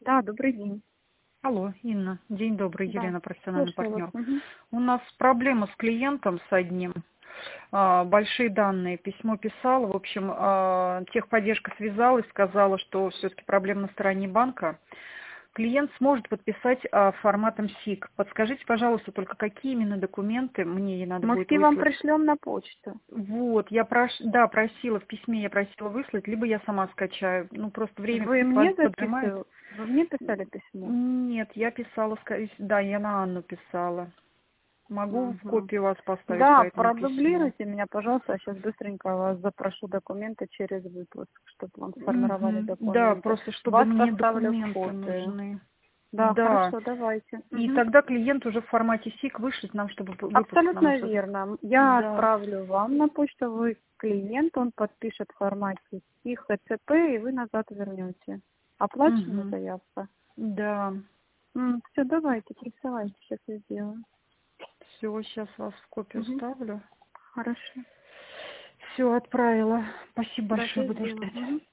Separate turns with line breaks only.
Да, добрый день.
Алло, Инна. День добрый,
Да,
Елена, профессиональный
слушаю вас.
партнер.
Мгм.
У нас проблема с клиентом с одним. Большие данные. Письмо писала. В общем, техподдержка связалась, сказала, что все-таки проблема на стороне банка. Клиент сможет подписать форматом СИК. Подскажите, пожалуйста, только какие именно документы мне ей надо
Мы
будет
все вам
выслать?
пришлем на почту.
Вот, да, просила, в письме я просила выслать, либо я сама скачаю. Ну, просто время
Вы мне
поджимает.
записывали? Вы мне писали письмо?
Нет, я писала, да, я на Анну писала. Могу в
Мгм.
копию вас поставить по
Да,
этому письму.
продублируйте меня, пожалуйста. Я сейчас быстренько вас запрошу документы через выпуск, чтобы вам сформировали
Мгм. Да,
документы.
просто чтобы
Вас
мне
поставлю в
документы
копию.
нужны.
Да,
Да.
хорошо, давайте.
И
Мгм.
тогда клиент уже в формате СИК вышлет нам, чтобы выпуск нам
Абсолютно
уже...
верно. Я
Да.
отправлю вам на почту, вы клиент, он подпишет в формате их ХЦП, и вы назад вернете. Оплачена
Угу.
заявка.
Да.
Все, давайте, присылайте, сейчас я сделаю.
Все, сейчас вас в копию
Мгм.
ставлю.
Хорошо.
Все, отправила. Спасибо
Да,
большое,
сейчас
буду
сделаю.
ждать.
Мгм.